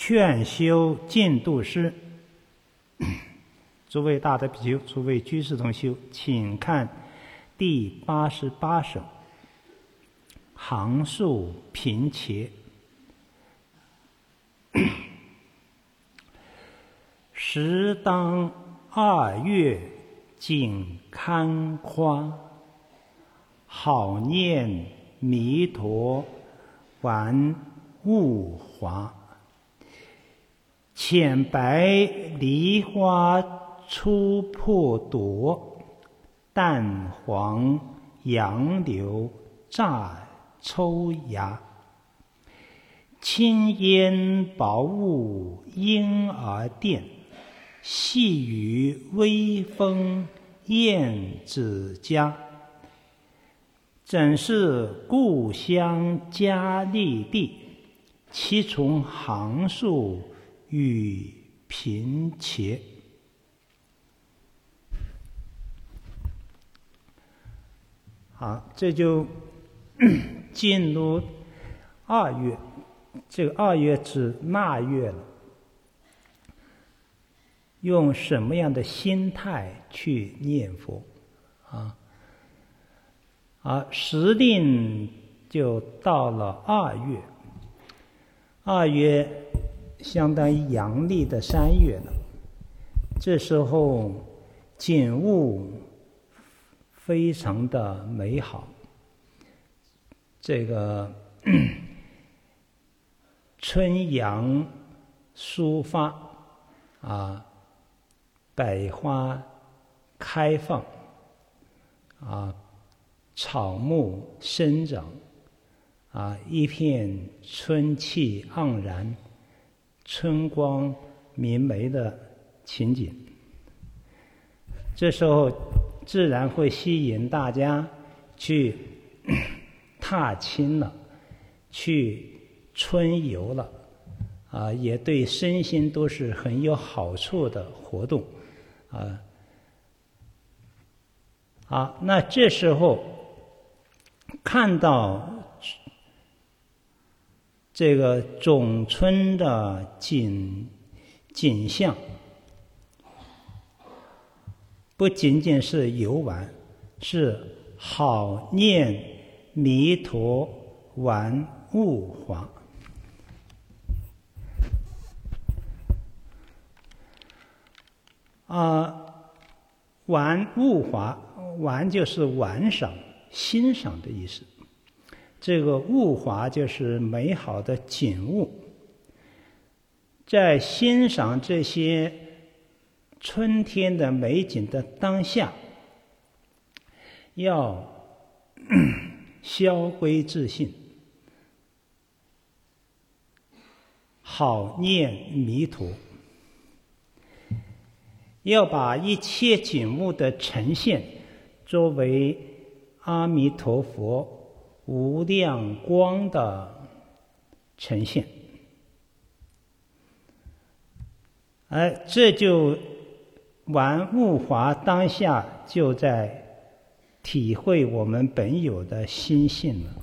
劝修进度师。诸位大德比丘，诸位居士同修，请看第88首，行数频切。时当2月景堪夸，好念弥陀玩物华。浅白梨花初破朵，淡黄杨柳乍抽芽。轻烟薄雾婴儿殿，细雨微风燕子家。怎是故乡佳丽地，其从行数与频切。好，这就进入2月，这个2月指腊月了。用什么样的心态去念佛时令就到了2月，2月相当于阳历的3月了。这时候景物非常的美好，这个春阳抒发百花开放草木生长一片春气盎然，春光明媚的情景。这时候自然会吸引大家去踏青了，去春游了也对身心都是很有好处的活动那这时候看到这个种春的景象，不仅仅是游玩，是好念弥陀玩物华。玩物华，玩就是玩赏、欣赏的意思。这个物华就是美好的景物。在欣赏这些春天的美景的当下，要消归自性，好念弥陀。要把一切景物的呈现作为阿弥陀佛无量光的呈现，这就玩物华当下就在体会我们本有的心性了。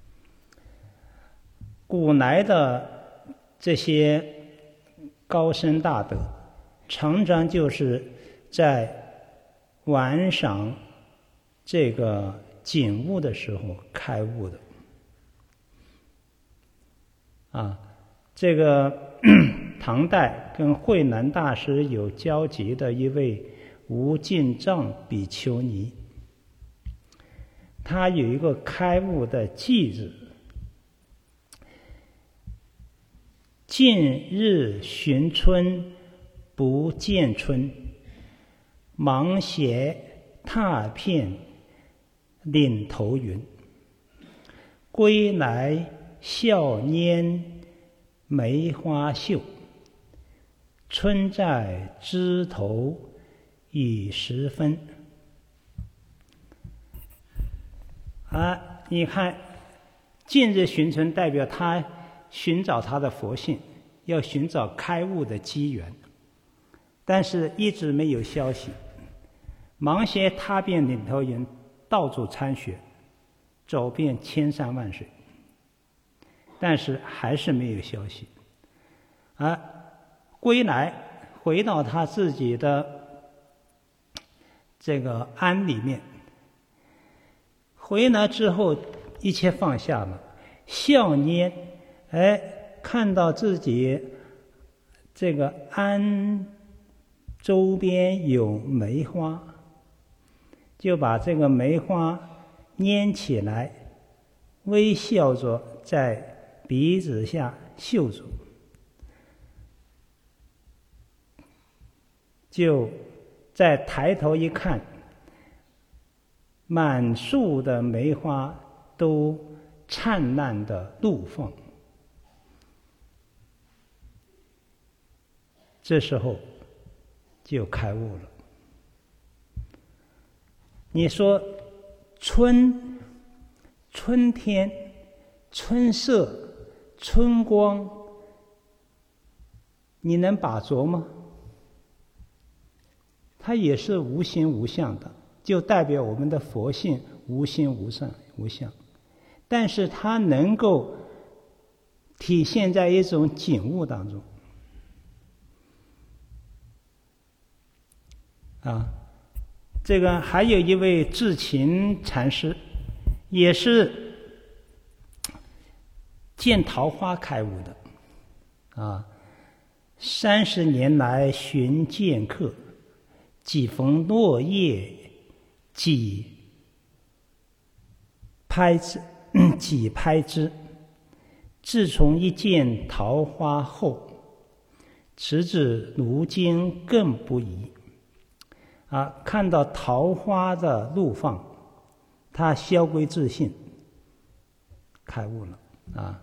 古来的这些高僧大德常常就是在玩赏这个景物的时候开悟的这个唐代跟慧能大师有交集的一位无尽藏比丘尼，他有一个开悟的偈子：近日寻春不见春，芒鞋踏遍岭头云。归来笑拈梅花秀，春在枝头已时分。你看，近日寻春代表他寻找他的佛性，要寻找开悟的机缘，但是一直没有消息。芒鞋踏遍岭头云，到处参学，走遍千山万水，但是还是没有消息。 归来回到他自己的这个庵里面，回来之后一切放下了，笑拈，看到自己这个庵周边有梅花，就把这个梅花拈起来，微笑着在鼻子下嗅着，就再抬头一看，满树的梅花都灿烂的怒放。这时候就开悟了。你说春天、春色、春光，你能把着吗？它也是无形无相的，就代表我们的佛性无形无相，但是它能够体现在一种景物当中。这个还有一位智勤禅师，也是见桃花开悟的，30年来寻剑客，几逢落叶几拍之，自从一见桃花后，直至如今更不疑。看到桃花的怒放，他消归自性，开悟了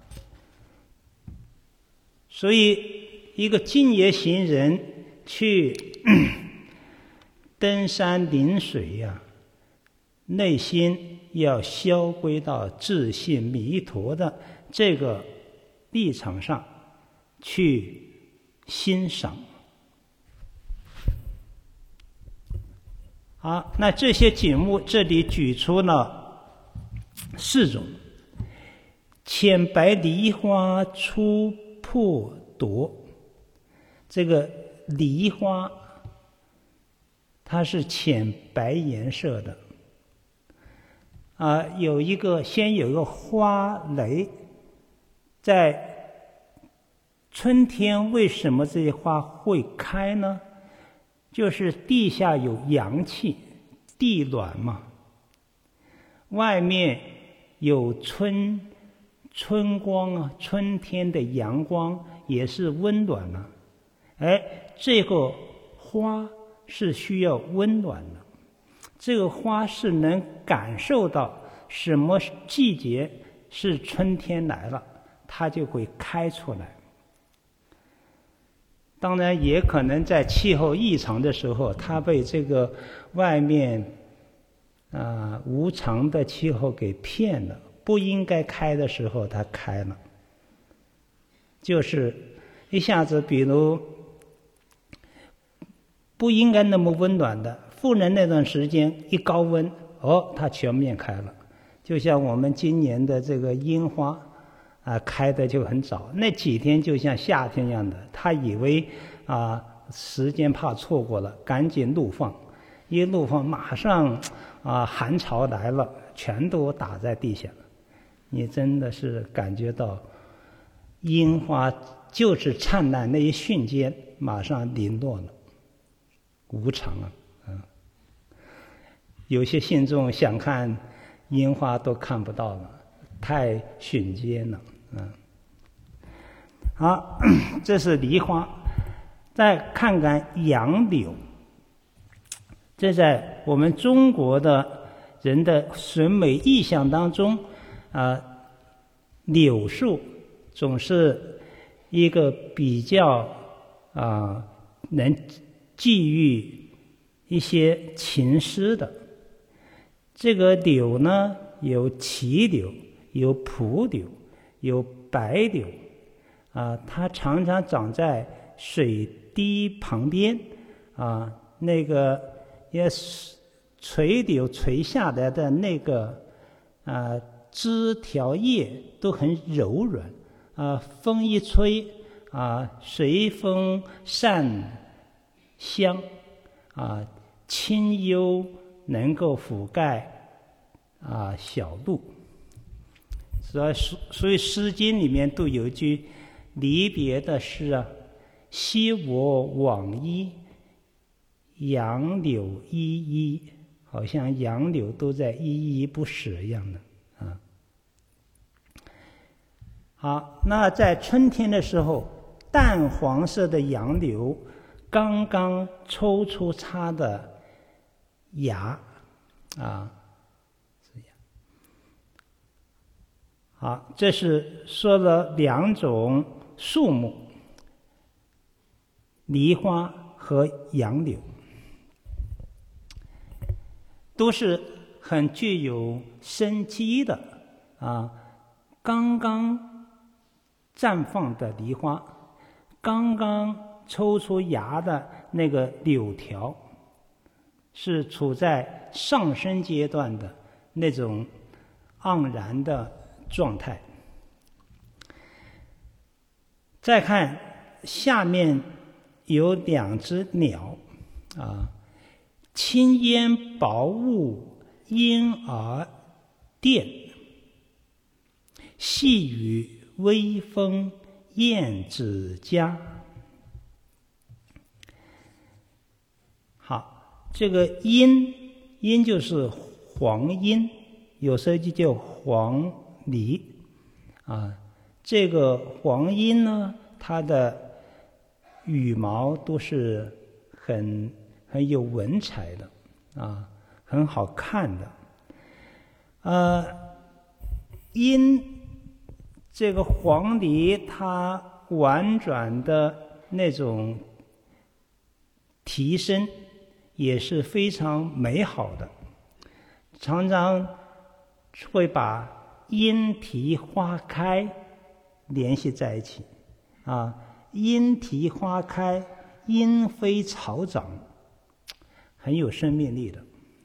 所以一个净业行人去登山临水内心要消归到自性弥陀的这个立场上去欣赏。那这些景物这里举出了4种。浅白梨花出破夺，这个梨花它是浅白颜色的先有一个花蕾。在春天为什么这些花会开呢？就是地下有阳气，地暖嘛，外面有春光春天的阳光也是温暖了。这个花是需要温暖的，这个花是能感受到什么季节是春天来了，它就会开出来。当然也可能在气候异常的时候，它被这个外面无常的气候给骗了，不应该开的时候它开了。就是一下子比如不应该那么温暖的，忽然那段时间一高温，它全面开了。就像我们今年的这个樱花开的就很早，那几天就像夏天一样的，他以为时间怕错过了，赶紧怒放，一怒放马上寒潮来了，全都打在地下了。你真的是感觉到樱花就是灿烂那一瞬间马上零落了，无常有些信众想看樱花都看不到了，太瞬间了。好，这是梨花。再看看杨柳，这在我们中国的人的审美意象当中柳树总是一个比较能寄予一些情诗的。这个柳呢，有杞柳，有蒲柳，有白柳它常常长在水堤旁边那个也垂柳垂下来的那个枝条叶都很柔软风一吹随风散香，清幽能够覆盖小路。所以《诗经》里面都有一句离别的诗昔我往矣，杨柳依依，好像杨柳都在依依不舍一样的。好，那在春天的时候，淡黄色的杨柳刚刚抽出它的芽，好，这是说了两种树木，梨花和杨柳，都是很具有生机的刚刚绽放的梨花，刚刚抽出芽的那个柳条，是处在上升阶段的那种盎然的状态。再看下面有两只鸟轻烟薄雾莺儿电，细雨微风燕子家。好，这个莺就是黄莺，有时候就叫黄鹂这个黄莺呢，它的羽毛都是很有文采的很好看的这个黄鹂它婉转的那种啼声也是非常美好的，常常会把莺啼花开联系在一起莺啼花开，莺飞草长，很有生命力的。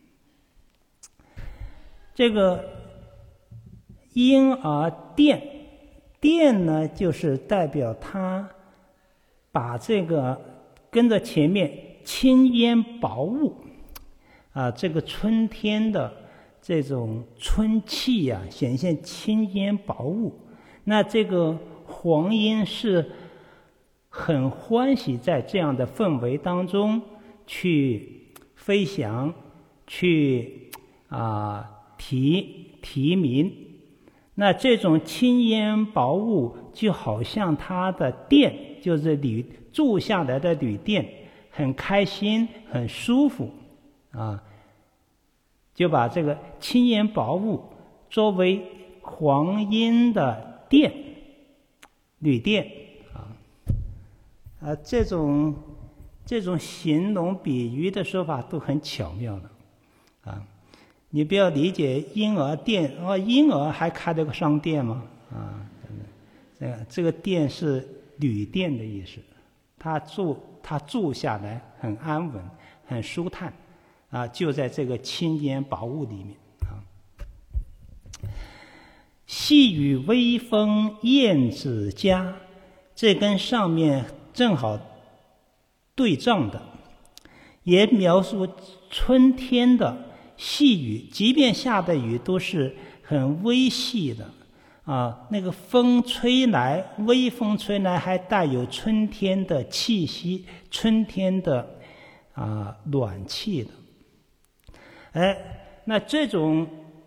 这个莺儿电呢，就是代表它把这个跟着前面轻烟薄雾这个春天的这种春气显现轻烟薄雾。那这个黄莺是很欢喜在这样的氛围当中去飞翔，去啼鸣。那这种轻烟薄雾就好像它的电，就是注下来的旅店，很开心很舒服就把这个轻烟薄雾作为黄莺的旅店这种形容比喻的说法都很巧妙的你不要理解婴儿店婴儿还开了个商店吗这个店是旅店的意思，他住下来很安稳很舒坦就在这个轻烟薄雾里面细雨微风燕子家，这跟上面正好对仗的，也描述春天的细雨，即便下的雨都是很微细的那个风吹来，微风吹来还带有春天的气息，春天的暖气的那这种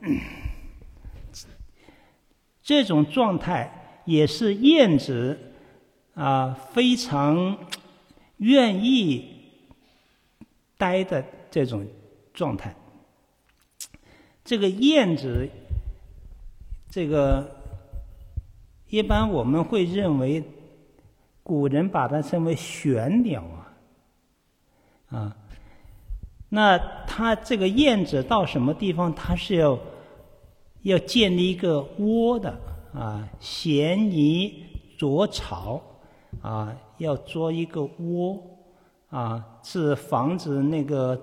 状态也是燕子非常愿意待的这种状态。这个燕子，这个一般我们会认为，古人把它称为玄鸟那它这个燕子到什么地方，它是要建立一个窝的衔泥着草要做一个窝是防止那个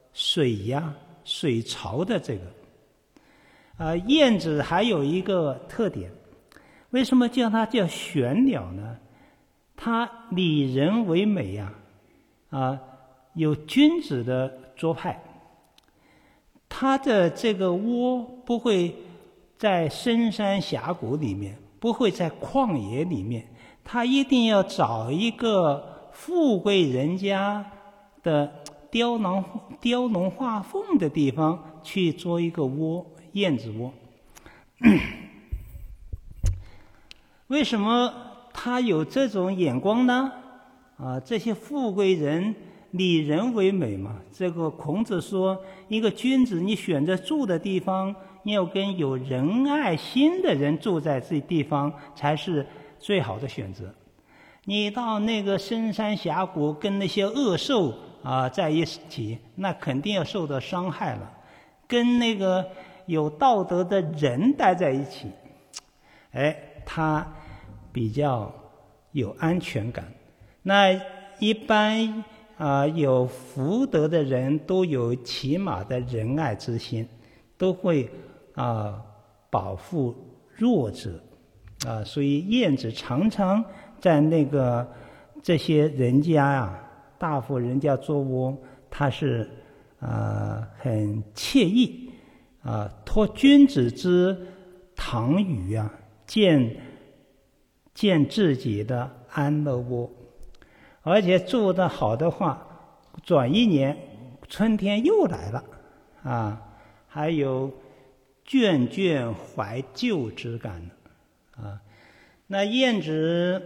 水潮的这个燕子还有一个特点，为什么叫它叫玄鸟呢？ 他礼人为美呀，有君子的做派。他的这个窝不会在深山峡谷里面，不会在旷野里面，他一定要找一个富贵人家的雕龙画凤的地方去做一个窝，燕子窝。为什么他有这种眼光呢？这些富贵人礼人为美嘛。这个孔子说，一个君子你选择住的地方，要跟有仁爱心的人住在这地方才是最好的选择。你到那个深山峡谷跟那些恶兽在一起，那肯定要受到伤害了。跟那个有道德的人待在一起，他比较有安全感。那一般有福德的人都有起码的仁爱之心，都会保护弱者所以晏子常常在那个这些人家大户人家做窝，他是很惬意托君子之堂宇建自己的安乐窝。而且做得好的话，转一年春天又来了还有眷眷怀旧之感那晏子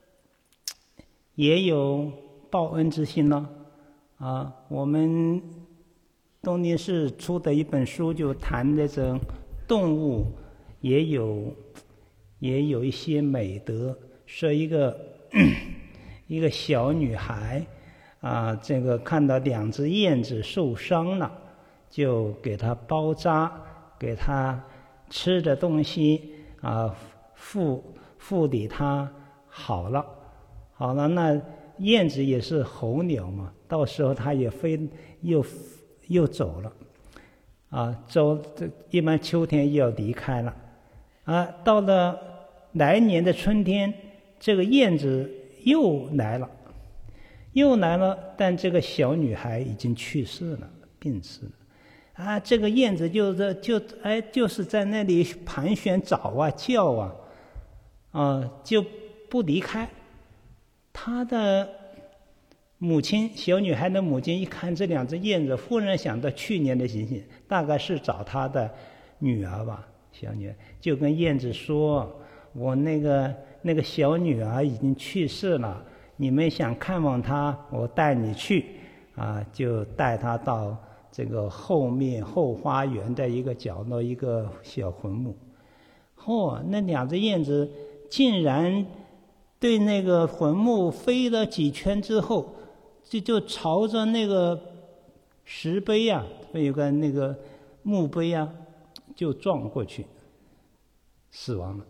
也有报恩之心呢我们东林寺出的一本书就谈那种动物也有一些美德，说一个小女孩这个看到2只燕子受伤了，就给它包扎，给它吃的东西护理它好了，那燕子也是候鸟嘛，到时候它也又走了走一般秋天又要离开了到了来年的春天，这个燕子又来了，但这个小女孩已经去世了，病逝了这个燕子就是在那里盘旋找叫就不离开。她的母亲，小女孩的母亲一看这2只燕子，忽然想到去年的情形，大概是找她的女儿吧，小女儿就跟燕子说，我那个小女儿已经去世了，你们想看望她，我带你去就带她到这个后花园的一个角落，一个小坟墓那2只燕子竟然对那个坟墓飞了几圈之后，就朝着那个石碑有个那个墓碑就撞过去，死亡了。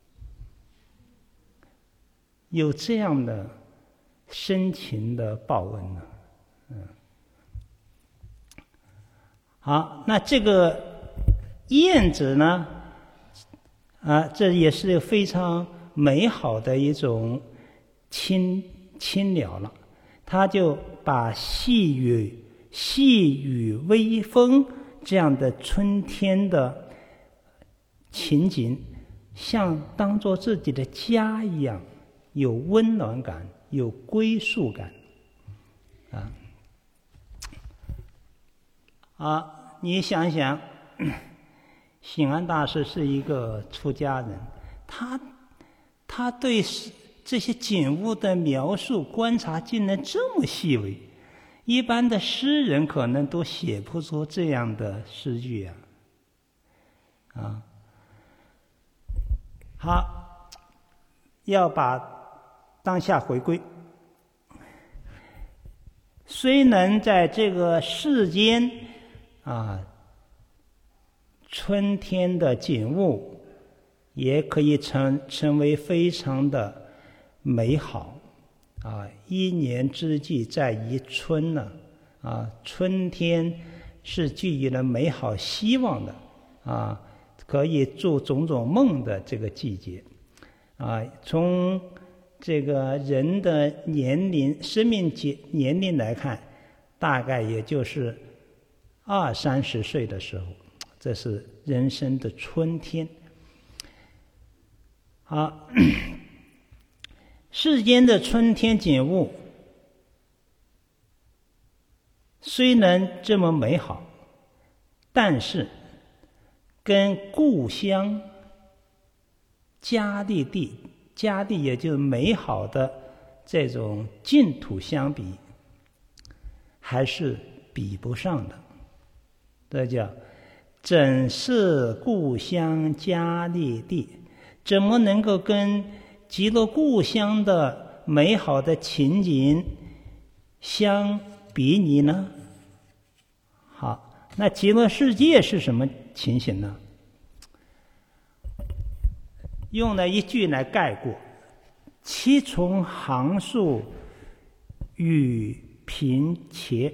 有这样的深情的报恩呢好，那这个燕子呢这也是非常美好的一种亲鸟了。他就把细雨微风这样的春天的情景，像当作自己的家一样，有温暖感，有归属感你想想，醒安大师是一个出家人，他对这些景物的描述观察竟然这么细微，一般的诗人可能都写不出这样的诗句好，要把当下回归，虽能在这个世间春天的景物也可以成为非常的美好一年之计在于春呢春天是寄予了美好希望的可以做种种梦的这个季节从这个人的年龄、生命年龄来看，大概也就是20-30岁的时候，这是人生的春天。好，世间的春天景物虽然这么美好，但是跟故乡家地也就是美好的这种净土相比，还是比不上的。这叫怎是故乡家地，怎么能够跟极乐故乡的美好的情景相比拟呢？好，那极乐世界是什么情形呢？用了一句来概括：七重行树与平且。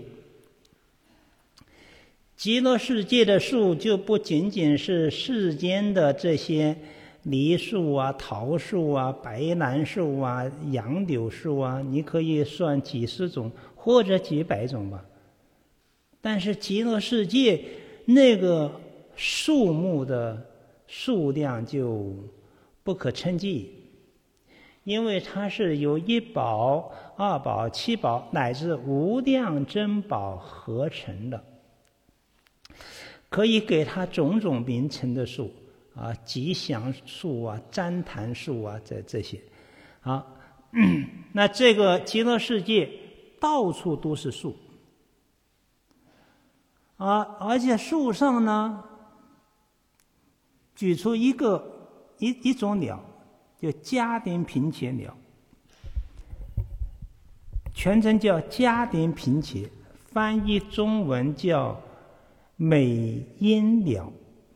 极乐世界的树就不仅仅是世间的这些梨树啊、桃树啊、白兰树啊、杨柳树啊，你可以算几十种或者几百种吧。但是极乐世界那个树木的数量就不可称计，因为它是由一宝、二宝、七宝乃至无量珍宝合成的，可以给它种种名称的树啊，吉祥树啊、旃檀树啊，这些啊，那这个极乐世界到处都是树啊，而且树上呢，举出一种鸟，叫迦丁平且鸟，全称叫迦丁平且，翻译中文叫美音鸟。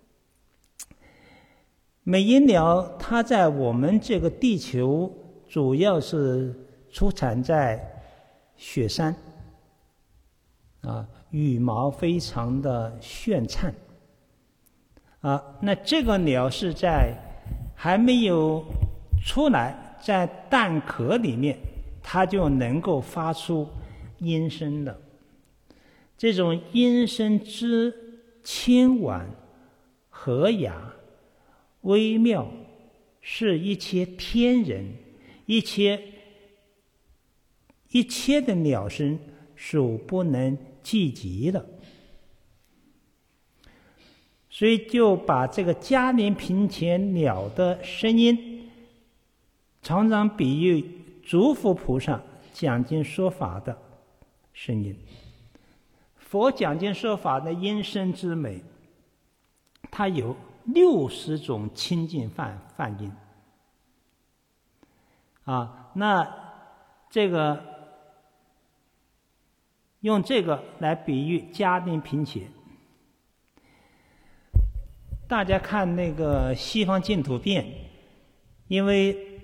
美音鸟它在我们这个地球主要是出产在雪山啊，羽毛非常的炫灿啊。那这个鸟是在还没有出来，在蛋壳里面，它就能够发出音声的。这种音声之轻婉和雅微妙，是一切天人、一切的鸟声所不能企及的。所以就把这个迦丁平且鸟的声音常常比喻诸佛菩萨讲经说法的声音。佛讲经说法的音声之美，它有60种清净梵音啊。那这个用这个来比喻迦丁平且。大家看那个西方净土变，因为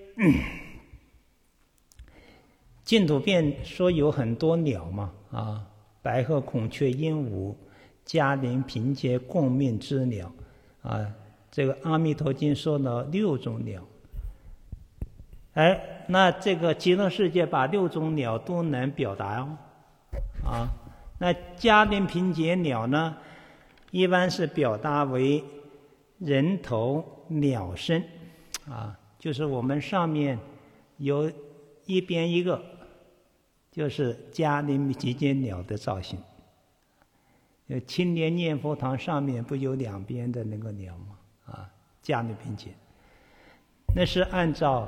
净土变说有很多鸟嘛啊，白鹤、孔雀、鹦鹉、迦陵、平且、共命之鸟啊，这个阿弥陀经说了6种鸟。哎，那这个极乐世界把6种鸟都能表达哦啊。那迦陵平且鸟呢，一般是表达为人头鸟身啊，就是我们上面有一边一个，就是迦陵集结鸟的造型。青莲念佛堂上面不有2边的那个鸟吗？啊，迦陵平且，那是按照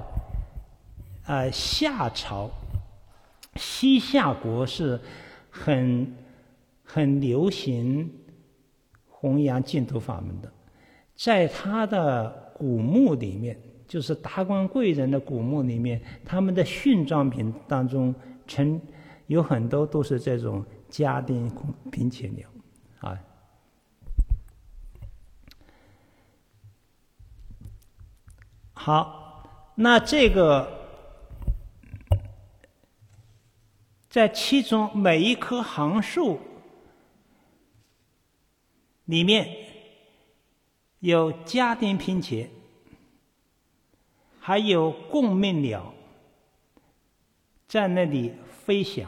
夏朝西夏国是很流行弘扬净土法门的。在他的古墓里面，就是达官贵人的古墓里面，他们的殉葬品当中有很多都是这种迦丁平且鸟啊。好，那这个在其中每一棵行树里面有迦丁平且，还有共命鸟， 在那里飞翔。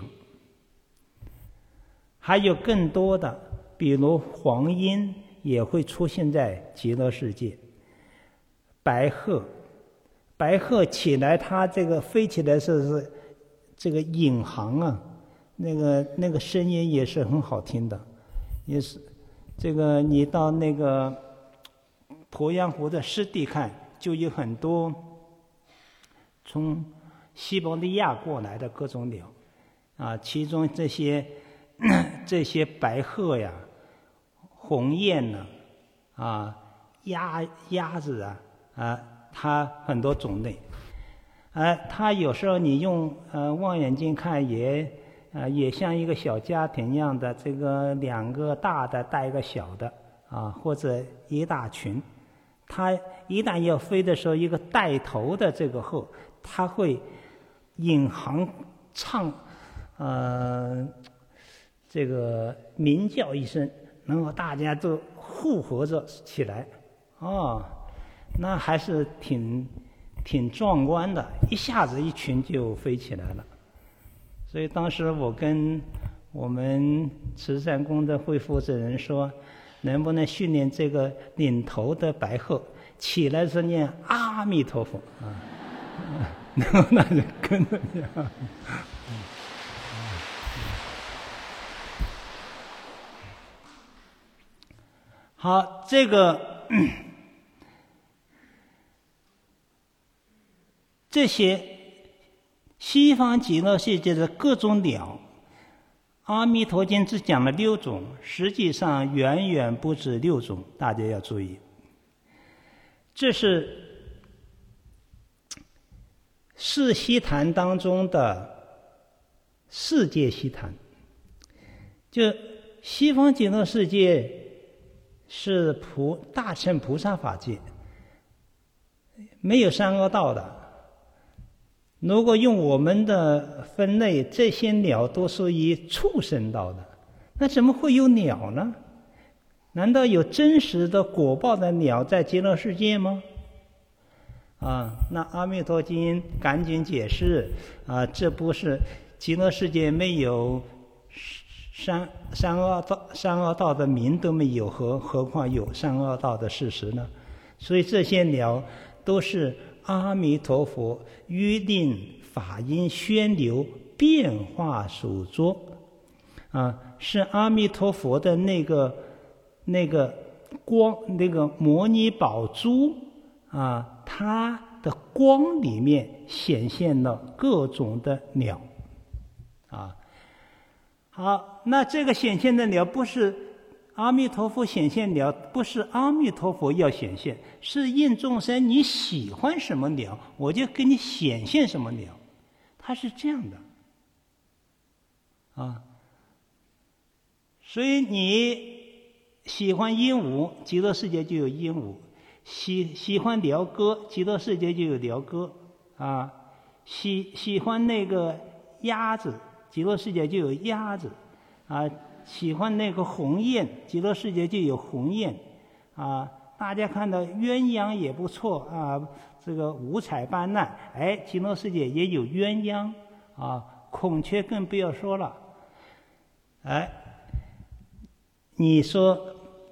还有更多的，比如黄莺也会出现在极乐世界。白鹤起来，它这个飞起来是这个引航啊，那个声音也是很好听的，也是这个你到那个鄱阳湖的湿地看，就有很多从西伯利亚过来的各种鸟啊，其中这些白鹤呀、鸿雁呢、鸭子它很多种类。它有时候你用望远镜看也像一个小家庭一样的，这个2个大的带一个小的或者一大群。它一旦要飞的时候，一个带头的这个鹤，它会引航唱这个鸣叫一声，然后大家都附和着起来，那还是挺壮观的，一下子一群就飞起来了。所以当时我跟我们慈善宫的会负责人说，能不能训练这个领头的白鹤起来时念阿弥陀佛然后那就跟着念。好，这些西方极乐世界的各种鸟，阿弥陀经只讲了6种，实际上远远不止6种，大家要注意。这是四悉檀当中的世界悉檀。就西方极乐世界是大乘菩萨法界，没有三恶道的。如果用我们的分类，这些鸟都属于畜生道的，那怎么会有鸟呢？难道有真实的果报的鸟在极乐世界吗？那阿弥陀经赶紧解释这不是极乐世界没有三恶道的名都没有，何况有三恶道的事实呢？所以这些鸟都是阿弥陀佛约定法音宣流变化所作是阿弥陀佛的那个光，那个摩尼宝珠它的光里面显现了各种的鸟好，那这个显现的鸟不是阿弥陀佛显现鸟，不是阿弥陀佛要显现，是应众生你喜欢什么鸟，我就给你显现什么鸟，它是这样的所以你喜欢鹦鹉，极乐世界就有鹦鹉；喜欢鹩歌，极乐世界就有鹩歌喜欢那个鸭子，极乐世界就有鸭子喜欢那个鸿雁，极乐世界就有鸿雁大家看到鸳鸯也不错这个五彩斑斓，极乐世界也有鸳鸯孔雀更不要说了你说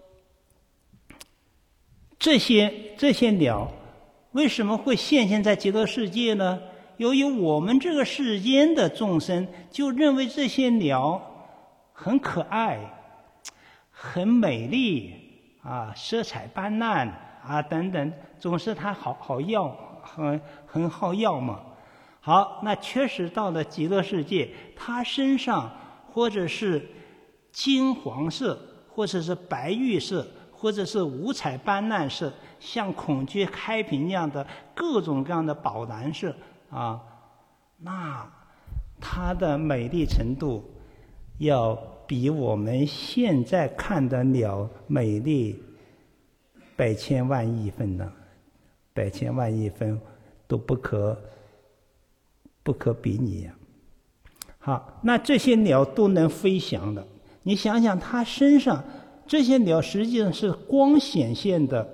这些鸟为什么会现现在极乐世界呢？由于我们这个世间的众生就认为这些鸟很可爱、很美丽色彩斑斓等等，总是它好要，很好要嘛。好，那确实到了极乐世界，它身上或者是金黄色，或者是白玉色，或者是五彩斑斓色，像孔雀开屏一样的各种各样的宝蓝色那它的美丽程度要比我们现在看的鸟美丽百千万亿分呢，百千万亿分都不可比拟好，那这些鸟都能飞翔的，你想想它身上这些鸟实际上是光显现的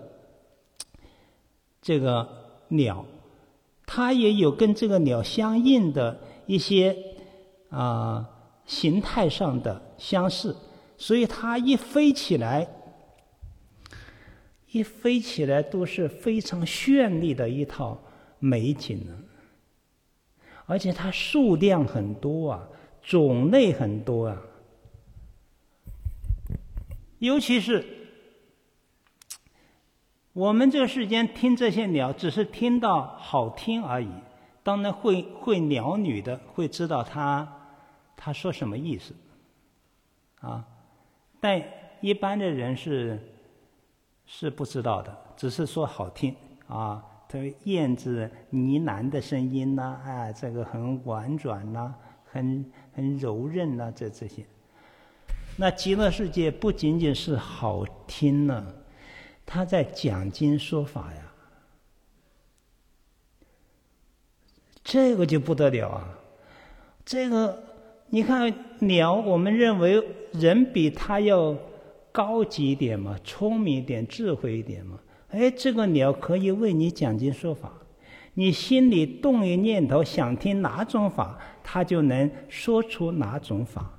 这个鸟，它也有跟这个鸟相应的一些形态上的相似，所以它一飞起来都是非常绚丽的一套美景呢。而且它数量很多啊，种类很多啊。尤其是我们这个世间听这些鸟，只是听到好听而已。当然会鸟语的会知道他说什么意思啊，但一般的人是不知道的，只是说好听啊。它燕子呢喃的声音呐，这个很婉转呐，很柔韧呐，这些。那极乐世界不仅仅是好听呢，他在讲经说法呀，这个就不得了啊！这个你看鸟，我们认为人比它要高级一点嘛，聪明一点，智慧一点嘛。这个鸟可以为你讲经说法，你心里动一念头，想听哪种法，它就能说出哪种法。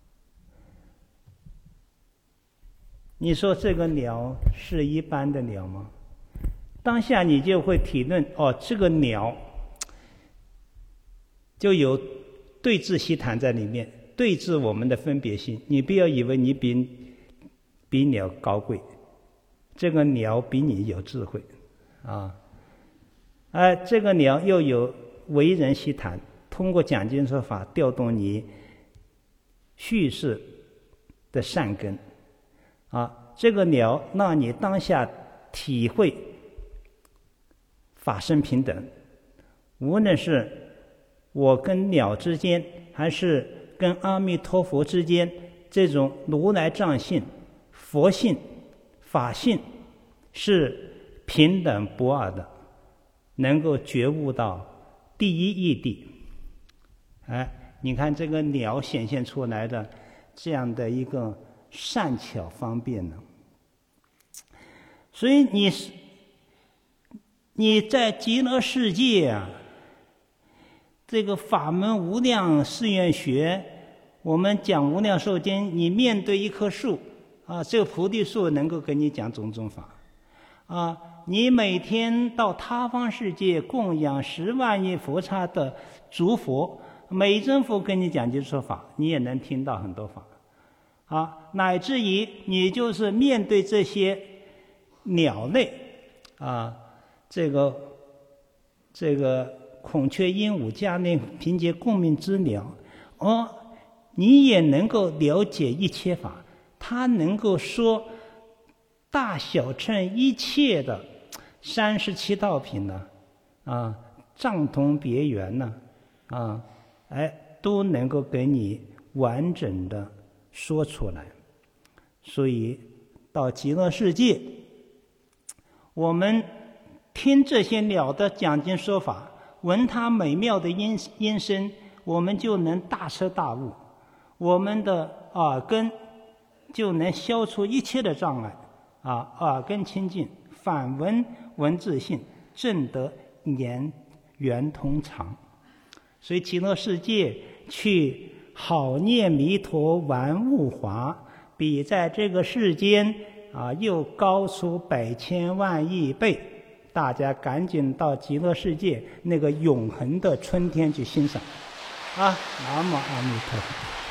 你说这个鸟是一般的鸟吗？当下你就会体论，这个鸟就有对治悉檀在里面，对治我们的分别心。你不要以为你比鸟高贵，这个鸟比你有智慧啊！这个鸟又有为人悉檀，通过讲经说法调动你叙事的善根啊！这个鸟让你当下体会法身平等，无论是我跟鸟之间，还是跟阿弥陀佛之间，这种如来藏性、佛性、法性是平等不二的，能够觉悟到第一义谛。你看这个鸟显现出来的这样的一个善巧方便呢，所以你在极乐世界啊，这个法门无量誓愿学，我们讲无量寿经，你面对一棵树啊，这个菩提树能够给你讲种种法啊，你每天到他方世界供养10万亿佛刹的诸佛，每尊佛跟你讲经说法，你也能听到很多法啊，乃至于你就是面对这些鸟类啊，这个孔雀、鹦鹉、家内凭借共鸣之鸟，你也能够了解一切法，它能够说大小乘一切的37道品呢，藏通别圆呢，都能够给你完整的说出来。所以到极乐世界，我们听这些鸟的讲经说法，闻它美妙的音声，我们就能大彻大悟，我们的耳根就能消除一切的障碍耳根清净，反闻闻自性，证得圆通常。所以极乐世界去好念弥陀玩物华，比在这个世间又高出100千万亿倍。大家赶紧到极乐世界那个永恒的春天去欣赏南无阿弥陀佛。